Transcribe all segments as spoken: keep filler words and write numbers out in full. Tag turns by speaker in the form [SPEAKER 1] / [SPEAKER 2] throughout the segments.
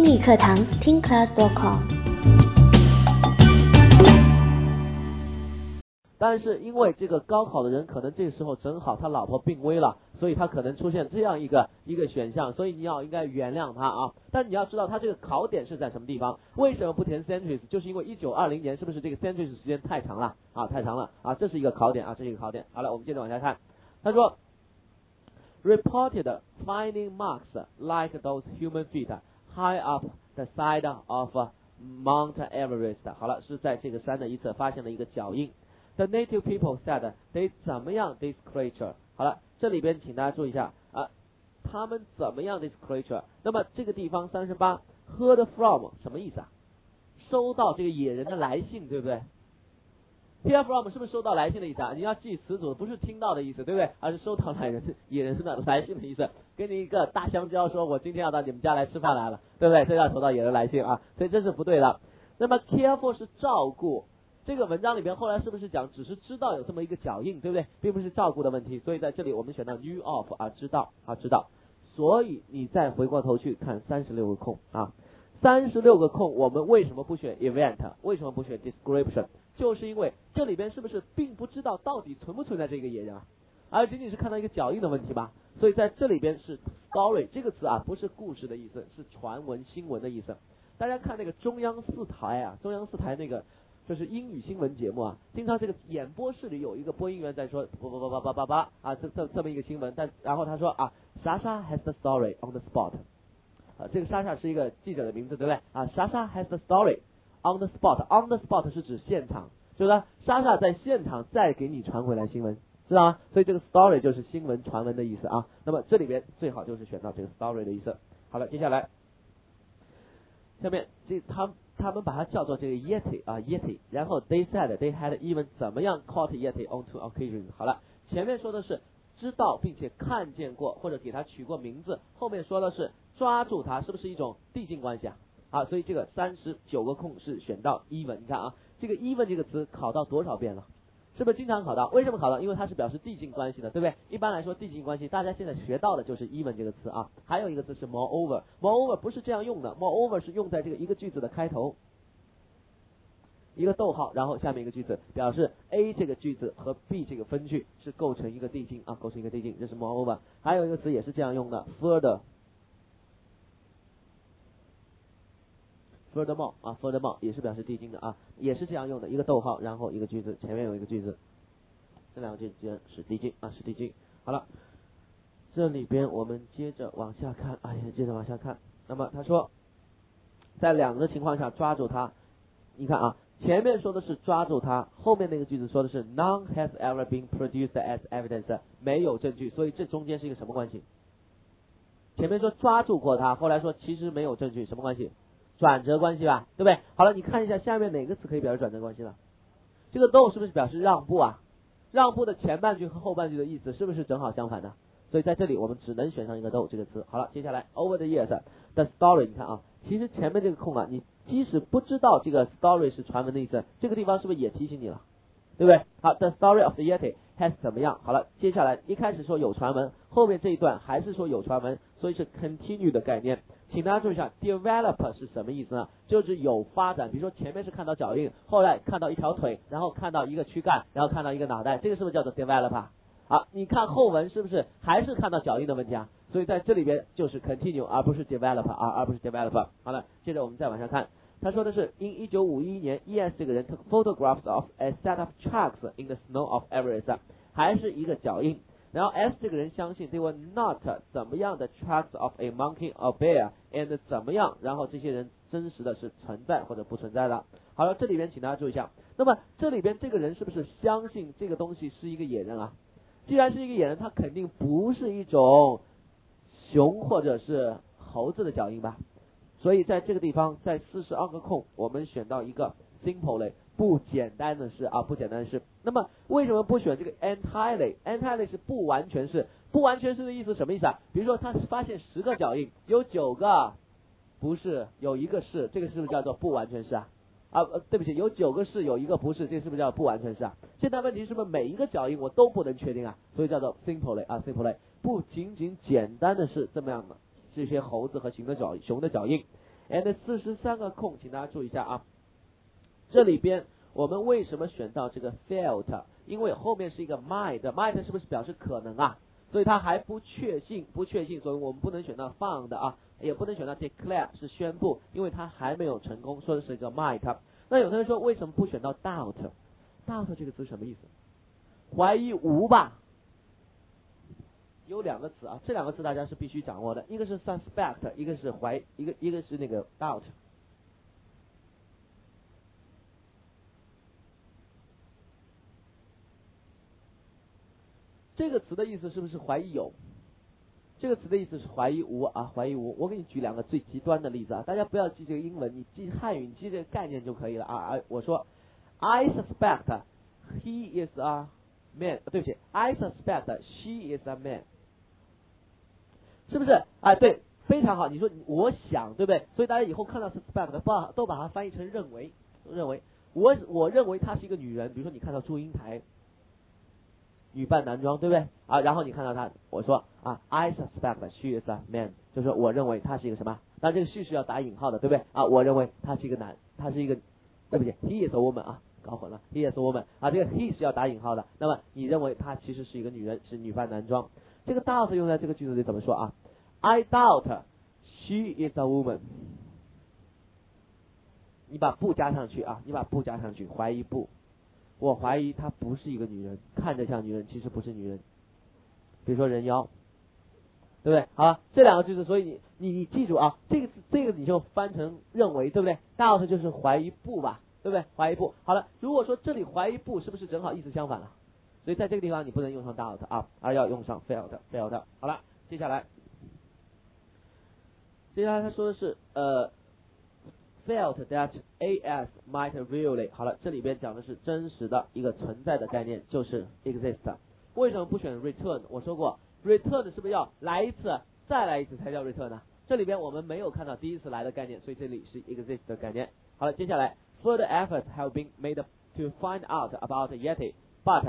[SPEAKER 1] 英语课堂听 class dot com。
[SPEAKER 2] 但是因为这个高考的人可能这个时候正好他老婆病危了，所以他可能出现这样一个一个选项，所以你要应该原谅他啊。但你要知道他这个考点是在什么地方，为什么不填 centuries， 就是因为一九二零年是不是这个 centuries 时间太长了啊，太长了啊，这是一个考点啊，这是一个考点。好了，我们接着往下看，他说 reported finding marks like those human feet high up the side of Mount Everest。 好了，是在这个山的一侧发现了一个脚印。The native people said they 怎么样 this creature。 好了，这里边请大家注意一下啊，他们怎么样 this creature。 那么这个地方三十八 heard from 什么意思啊？收到这个野人的来信，对不对？ hear from 是不是收到来信的意思啊？你要记词组，不是听到的意思，对不对？而是收到来人野人的来信的意思。给你一个大香蕉，说我今天要到你们家来吃饭来了，对不对？这要收到野人来信啊，所以这是不对的。那么 careful 是照顾，这个文章里边后来是不是讲只是知道有这么一个脚印，对不对？并不是照顾的问题，所以在这里我们选到 knew of 啊，知道啊，知道。所以你再回过头去看三十六个空啊，三十六个空我们为什么不选 event， 为什么不选 description？ 就是因为这里边是不是并不知道到底存不存在这个野人啊，而仅仅是看到一个脚印的问题吧。所以在这里边是 story 这个词啊，不是故事的意思，是传闻新闻的意思。大家看那个中央四台啊，中央四台那个就是英语新闻节目啊，经常这个演播室里有一个播音员在说叭叭叭叭叭叭叭啊，这这这么一个新闻，但然后他说啊，莎莎 has the story on the spot， 啊，这个莎莎是一个记者的名字，对不对啊？莎莎 has the story on the spot，on the spot 是指现场，就是说莎莎在现场再给你传回来新闻，知道吗？所以这个 story 就是新闻传闻的意思啊。那么这里边最好就是选到这个 story 的意思。好了，接下来。下面这他他们把它叫做这个 Yeti 啊 Yeti， 然后 they said they had even 怎么样 caught Yeti on two occasions。 好了，前面说的是知道并且看见过或者给他取过名字，后面说的是抓住他，是不是一种递进关系啊？啊，所以这个三十九个空是选到 even。 你看啊，这个 even 这个词考到多少遍了？是不是经常考到？为什么考到？因为它是表示递进关系的，对不对？一般来说递进关系大家现在学到的就是 even 这个词啊，还有一个词是 moreover， moreover 不是这样用的， moreover 是用在这个一个句子的开头，一个逗号，然后下面一个句子表示 A 这个句子和 B 这个分句是构成一个递进啊，构成一个递进，这是 moreover。 还有一个词也是这样用的 further furthermore 啊 furthermore 也是表示递进的啊，也是这样用的，一个逗号然后一个句子，前面有一个句子，这两个句子是递进啊，是递进。好了，这里边我们接着往下看，哎呀，接着往下看。那么他说在两个情况下抓住他，你看啊，前面说的是抓住他，后面那个句子说的是 none has ever been produced as evidence， 没有证据，所以这中间是一个什么关系？前面说抓住过他，后来说其实没有证据，什么关系？转折关系吧，对不对？好了，你看一下下面哪个词可以表示转折关系呢？这个 though 是不是表示让步啊？让步的前半句和后半句的意思是不是正好相反的？所以在这里我们只能选上一个 though 这个词。好了，接下来 over the years the story， 你看啊，其实前面这个空啊，你即使不知道这个 story 是传闻的意思，这个地方是不是也提醒你了？对不对？好 ，the story of the Yeti has 怎么样？好了，接下来一开始说有传闻，后面这一段还是说有传闻，所以是 continue 的概念。请大家注意一下 ，develop 是什么意思呢？就是有发展。比如说前面是看到脚印，后来看到一条腿，然后看到一个躯干，然后看到一个脑袋，这个是不是叫做 develop 啊？好，你看后文是不是还是看到脚印的问题啊？所以在这里边就是 continue 而不是 develop 啊，而不是 develop。好了，接着我们再往下看。他说的是 in 一九五一年 E S 这个人 took photographs of a set of tracks in the snow of Everest， 还是一个脚印。然后 S 这个人相信 they were not 怎么样的 tracks of a monkey or bear and 怎么样，然后这些人真实的是存在或者不存在的。好了，这里边请大家注意一下，那么这里边这个人是不是相信这个东西是一个野人啊？既然是一个野人，他肯定不是一种熊或者是猴子的脚印吧？所以在这个地方，在四十二个空，我们选到一个 simply 不简单的是啊，不简单的是。那么为什么不选这个 entirely？ entirely 是不完全是，不完全是的意思什么意思啊？比如说他发现十个脚印，有九个不是，有一个是，这个是不是叫做不完全是啊？啊，呃，对不起，有九个是，有一个不是，这是不是叫不完全是啊？现在问题是不是每一个脚印我都不能确定啊？所以叫做 simply 啊 ，simply 不仅仅简单的是这么样的这些猴子和熊的脚熊的脚印 And 四十三个空，请大家注意一下啊，这里边我们为什么选到这个 felt？ 因为后面是一个 might，might 是不是表示可能啊？所以它还不确信，不确信，所以我们不能选到 found 啊，也不能选到 declare 是宣布，因为它还没有成功，说的是一个 might。那有的人说为什么不选到 doubt？doubt 这个词什么意思？怀疑无吧？有两个词啊，这两个词大家是必须掌握的，一个是 suspect， 一个是怀，一个一个是那个 doubt。这个词的意思是不是怀疑有？这个词的意思是怀疑无啊，怀疑无。我给你举两个最极端的例子啊，大家不要记这个英文，你记汉语，你记这个概念就可以了啊。我说 I suspect he is a man， 对不起 ，I suspect she is a man， 是不是啊？对，非常好。你说我想，对不对？所以大家以后看到 suspect 把都把它翻译成认为，认为我我认为她是一个女人。比如说你看到祝英台。女扮男装，对不对啊？然后你看到他，我说啊 ，I suspect she is a man， 就是我认为他是一个什么？那这个 she 是要打引号的，对不对啊？我认为他是一个男，他是一个，对不起 ，he is a woman 啊，搞混了 ，he is a woman 啊，这个 he 是要打引号的。那么你认为他其实是一个女人，是女扮男装？这个 doubt 用在这个句子里怎么说啊 ？I doubt she is a woman。你把不加上去啊，你把不加上去，怀疑不。我怀疑她不是一个女人，看着像女人，其实不是女人。比如说人妖，对不对？好了，这两个句子，所以你你你记住啊，这个这个你就翻成认为，对不对 ？doubt 就是怀疑不吧，对不对？怀疑不。好了，如果说这里怀疑不，是不是正好意思相反了？所以在这个地方你不能用上 doubt 啊，而要用上 felt felt。好了，接下来，接下来他说的是呃。felt that as might really， 好了，这里边讲的是真实的一个存在的概念，就是 exist。为什么不选 return？ 我说过 ，return 是不是要来一次，再来一次才叫 return 呢？这里边我们没有看到第一次来的概念，所以这里是 exist 的概念。好了，接下来 further efforts have been made to find out about Yeti, but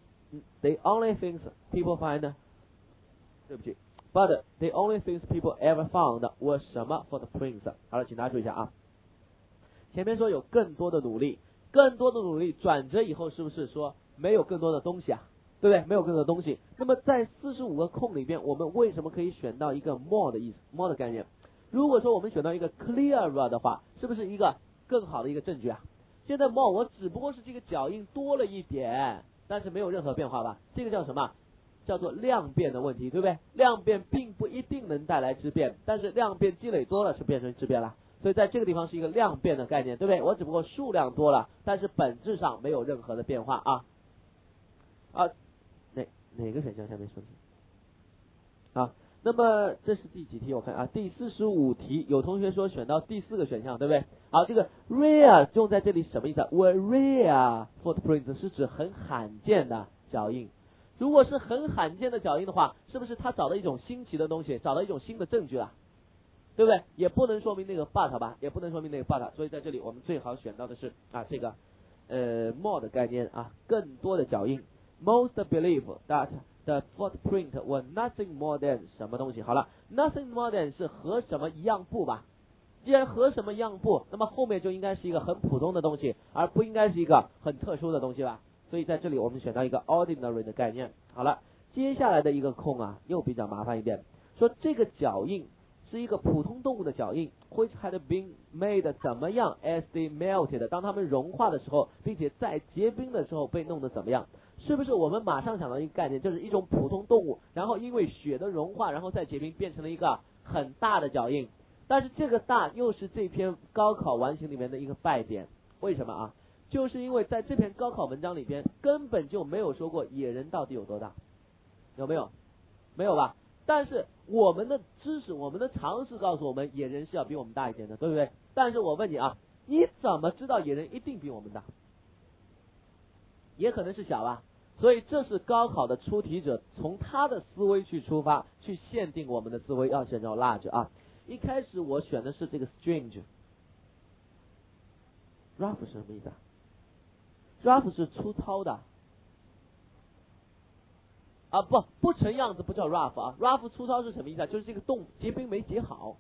[SPEAKER 2] the only things people find， 对不起 ，but the only things people ever found were 什么 footprints。好了，请大家注意一下啊。前面说有更多的努力，更多的努力，转折以后是不是说没有更多的东西啊？对不对？没有更多的东西。那么在四十五个空里边，我们为什么可以选到一个 more 的意思 ，more 的概念？如果说我们选到一个 clearer 的话，是不是一个更好的一个证据啊？现在 more 我只不过是这个脚印多了一点，但是没有任何变化吧？这个叫什么？叫做量变的问题，对不对？量变并不一定能带来质变，但是量变积累多了是变成质变了。所以在这个地方是一个量变的概念，对不对？我只不过数量多了，但是本质上没有任何的变化啊啊，哪哪个选项下面说的？啊，那么这是第几题？我看啊，第四十五题，有同学说选到第四个选项，对不对？好，这个 rare 用在这里什么意思啊 ？Were rare footprints 是指很罕见的脚印。如果是很罕见的脚印的话，是不是他找到一种新奇的东西，找到一种新的证据了？对不对？也不能说明那个 but 吧，也不能说明那个 but， 所以在这里我们最好选到的是啊这个呃 more 的概念啊，更多的脚印。Most believe that the footprint were nothing more than 什么东西？好了 ，nothing more than 是和什么一样不吧？既然和什么一样不，那么后面就应该是一个很普通的东西，而不应该是一个很特殊的东西吧？所以在这里我们选到一个 ordinary 的概念。好了，接下来的一个空啊，又比较麻烦一点，说这个脚印。是一个普通动物的脚印 ，which had been made 怎么样 as they melted， 当它们融化的时候，并且在结冰的时候被弄得怎么样？是不是我们马上想到一个概念，就是一种普通动物，然后因为雪的融化，然后再结冰，变成了一个很大的脚印？但是这个大又是这篇高考完形里面的一个败点，为什么啊？就是因为在这篇高考文章里边根本就没有说过野人到底有多大，有没有？没有吧？但是我们的知识，我们的常识告诉我们，野人是要比我们大一点的，对不对？但是我问你啊，你怎么知道野人一定比我们大？也可能是小吧。所以这是高考的出题者从他的思维去出发，去限定我们的思维，要选择 large 啊。一开始我选的是这个 strange。rough 是什么意思啊 ？rough 是粗糙的。啊不不成样子不叫 rough 啊 ，rough 粗糙是什么意思啊？就是这个洞结冰没结好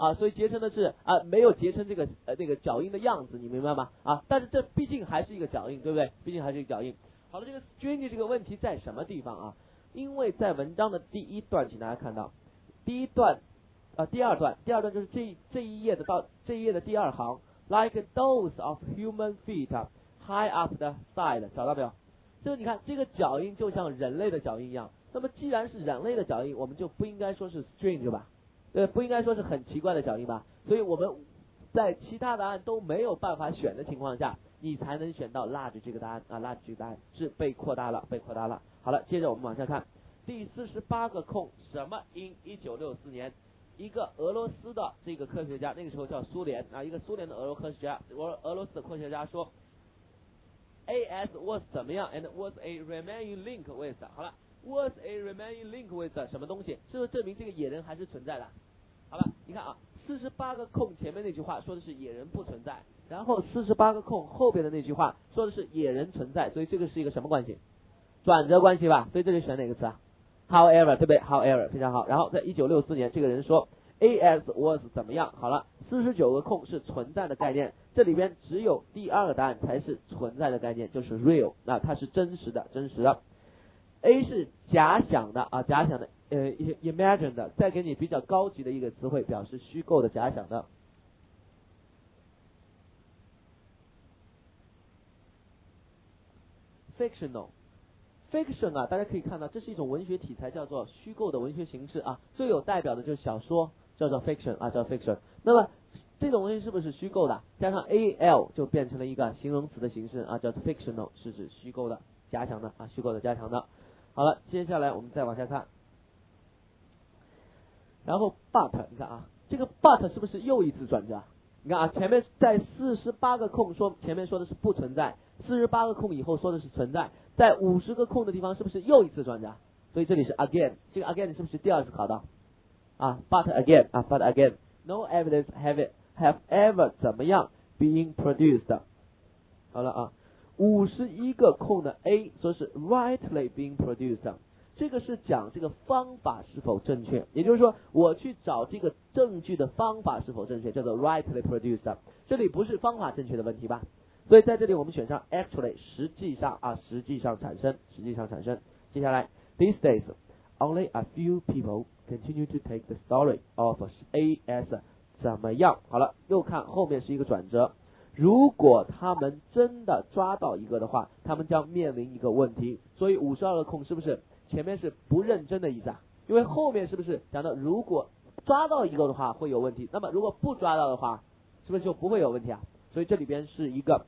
[SPEAKER 2] 啊，所以结成的是啊没有结成这个呃那个脚印的样子，你明白吗？啊，但是这毕竟还是一个脚印，对不对？毕竟还是一个脚印。好了，这个 string 这个问题在什么地方啊？因为在文章的第一段，请大家看到第一段啊第二段，第二段就是这这一页的到这一页的第二行 ，like those of human feet high up the side， 找到没有？这个你看这个脚印就像人类的脚印一样。那么既然是人类的脚印，我们就不应该说是 strange 吧？对，不应该说是很奇怪的脚印吧？所以我们在其他答案都没有办法选的情况下，你才能选到 large 这个答案啊 ，large 这个答案是被扩大了，被扩大了。好了，接着我们往下看，第四十八个空，什么因一九六四年，一个俄罗斯的这个科学家，那个时候叫苏联啊，一个苏联的俄罗科学家，俄俄罗斯的科学家说 ，A S was 怎么样 ，and was a remaining link with， 好了。Was a remaining link with 什么东西？是不是证明这个野人还是存在的？好了，你看啊，四十八个空前面那句话说的是野人不存在，然后四十八个空后边的那句话说的是野人存在，所以这个是一个什么关系？转折关系吧。所以这里选哪个词啊 ？However， 对不对 ？However， 非常好。然后在一九六四年，这个人说 A S was 怎么样？好了，四十九个空是存在的概念，这里边只有第二个答案才是存在的概念，就是 real， 那它是真实的，真实的。A 是假想的啊，假想的，呃 ，imagine 的，再给你比较高级的一个词汇，表示虚构的、假想的。fictional，fiction 啊，大家可以看到，这是一种文学题材，叫做虚构的文学形式啊，最有代表的就是小说，叫做 fiction 啊，叫 fiction。那么这种东西是不是虚构的？加上 al 就变成了一个形容词的形式啊，叫做 fictional， 是指虚构的、假想的啊，虚构的、假想的。好了，接下来我们再往下看，然后 but 你看啊，这个 but 是不是又一次转折？你看啊，前面在四十八个空说前面说的是不存在，四十八个空以后说的是存在，在五十个空的地方是不是又一次转折？所以这里是 again， 这个 again 是不是第二次考到啊 ？but again 啊 ，but again no evidence have it have ever 怎么样 being produced？ 好了啊。五十一个空的 A 说是 rightly being produced， 这个是讲这个方法是否正确，也就是说我去找这个证据的方法是否正确，叫做 rightly produced。这里不是方法正确的问题吧？所以在这里我们选上 actually， 实际上啊，实际上产生，实际上产生。接下来 these days only a few people continue to take the story of A S 怎么样？好了，又看后面是一个转折。如果他们真的抓到一个的话，他们将面临一个问题。所以五十二个空是不是前面是不认真的意思啊？因为后面是不是讲到如果抓到一个的话会有问题，那么如果不抓到的话，是不是就不会有问题啊？所以这里边是一个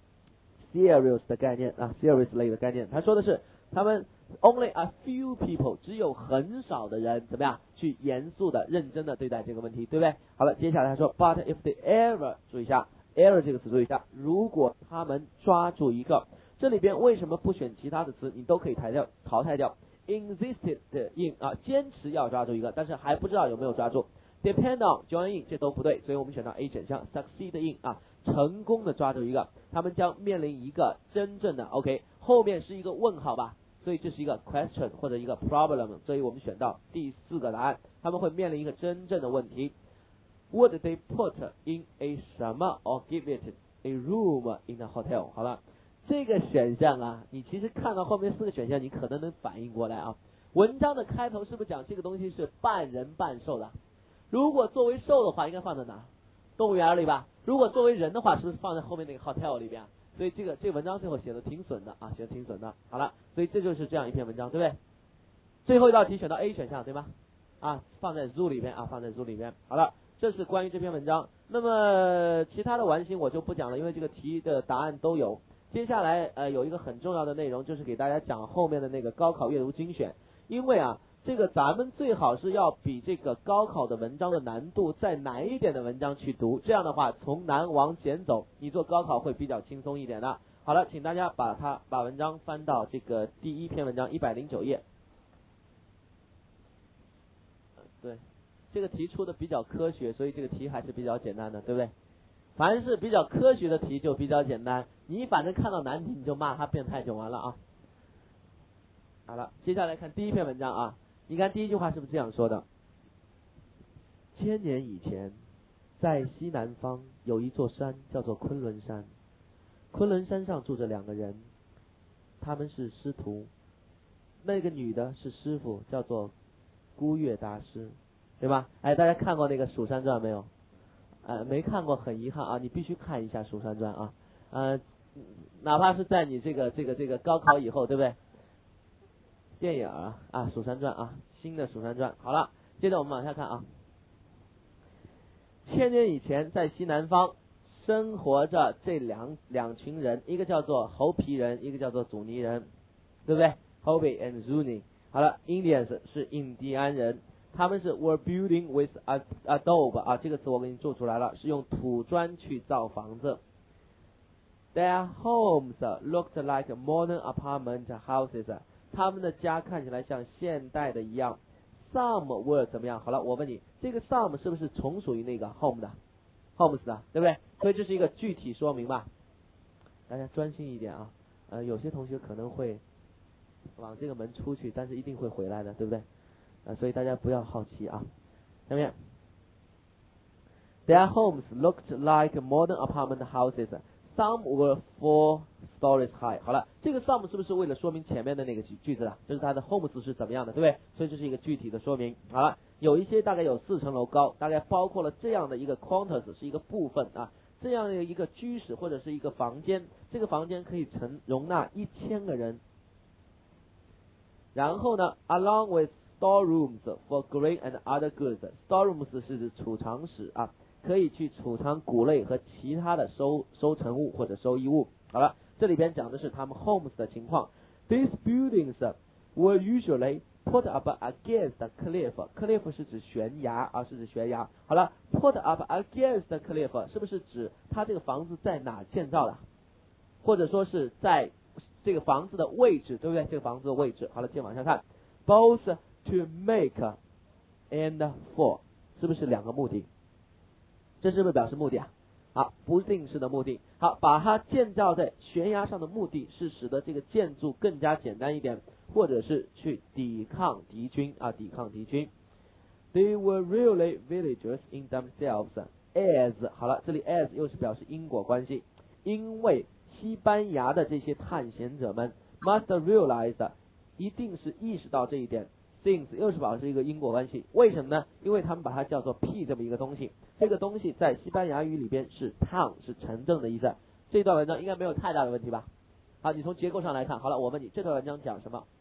[SPEAKER 2] serious 的概念啊 ，serious 类的概念。他说的是他们 only a few people， 只有很少的人怎么样去严肃的、认真的对待这个问题，对不对？好了，接下来他说 ，but if they ever， 注意一下。error 这个词注意一下，如果他们抓住一个，这里边为什么不选其他的词？你都可以淘汰掉，淘汰掉 insisted in 啊，坚持要抓住一个，但是还不知道有没有抓住。depend on join in 这都不对，所以我们选到 A 选项 succeed in 啊，成功的抓住一个，他们将面临一个真正的 OK， 后面是一个问号吧，所以这是一个 question 或者一个 problem， 所以我们选到第四个答案，他们会面临一个真正的问题。Would they put in a 什么 or give it a room in a hotel？ 好了，这个选项啊，你其实看到后面四个选项，你可能能反应过来啊。文章的开头是不是讲这个东西是半人半兽的？如果作为兽的话，应该放在哪？动物园里吧。如果作为人的话，是不是放在后面那个 hotel 里边？所以这个这个文章最后写的挺损的啊，写的挺损的。好了，所以这就是这样一篇文章，对不对？最后一道题选到 A 选项，对吧？啊，放在 zoo 里边啊，放在 zoo 里边。好了。这是关于这篇文章，那么其他的完形我就不讲了，因为这个题的答案都有。接下来呃有一个很重要的内容，就是给大家讲后面的那个高考阅读精选，因为啊这个咱们最好是要比这个高考的文章的难度再难一点的文章去读，这样的话从难往简走，你做高考会比较轻松一点的。好了，请大家把它把文章翻到这个第一篇文章一百零九页。对。这个题出的比较科学，所以这个题还是比较简单的，对不对？凡是比较科学的题就比较简单，你反正看到难题你就骂他变态就完了啊。好了，接下来看第一篇文章啊，你看第一句话是不是这样说的？千年以前， 在西南方有一座山叫做昆仑山，昆仑山上住着两个人，他们是师徒。那个女的是师傅，叫做孤月大师，对吧？哎，大家看过那个《蜀山传》没有？呃，没看过很遗憾啊，你必须看一下《蜀山传》啊，呃，哪怕是在你这个这个这个高考以后，对不对？电影啊啊，《蜀山传》啊，新的《蜀山传》。好了，接着我们往下看啊。千年以前，在西南方生活着这两两群人，一个叫做猴皮人，一个叫做祖尼人，对不对？ Hopi and Zuni。 好了 ，Indians 是印第安人，他们是 were building with adobe 啊，这个词我给你做出来了，是用土砖去造房子。Their homes looked like modern apartment houses， 他们的家看起来像现代的一样。Some were 怎么样？好了，我问你，这个 some 是不是从属于那个 home 的 homes 的，对不对？所以这是一个具体说明吧。大家专心一点啊，呃，有些同学可能会往这个门出去，但是一定会回来的，对不对？呃，所以大家不要好奇啊。下面 ，Their homes looked like modern apartment houses. Some were four stories high. 好了，这个 some 是不是为了说明前面的那个句句子啊？就是它的 homes 是怎么样的，对不对？所以这是一个具体的说明。好了，有一些大概有四层楼高，大概包括了这样的一个 quarters 是一个部分啊，这样的一个居室或者是一个房间，这个房间可以承容纳一千个人。然后呢 ，along with storerooms for grain and other goods. Storerooms 是指储藏室啊，可以去储藏谷类和其他的收收成物或者收益物。好了，这里边讲的是他们 homes 的情况。These buildings were usually put up against the cliff. Cliff 是指悬崖啊，是指悬崖。好了 ，put up against the cliff 是不是指它这个房子在哪建造的，或者说是在这个房子的位置，对不对？这个房子的位置。好了，接着往下看 ，both to make and for 是不是两个目的？这是不是表示目的啊？好，不定式的目的。好，把它建造在悬崖上的目的是使得这个建筑更加简单一点，或者是去抵抗敌军啊，抵抗敌军。They were really villagers in themselves, as 好了，这里 as 又是表示因果关系，因为西班牙的这些探险者们 must realize 一定是意识到这一点。Things 又是表示一个因果关系，为什么呢？因为他们把它叫做 P 这么一个东西，这个东西在西班牙语里边是 town 是城镇的意思。这段文章应该没有太大的问题吧？好，你从结构上来看，好了，我问你这段文章讲什么？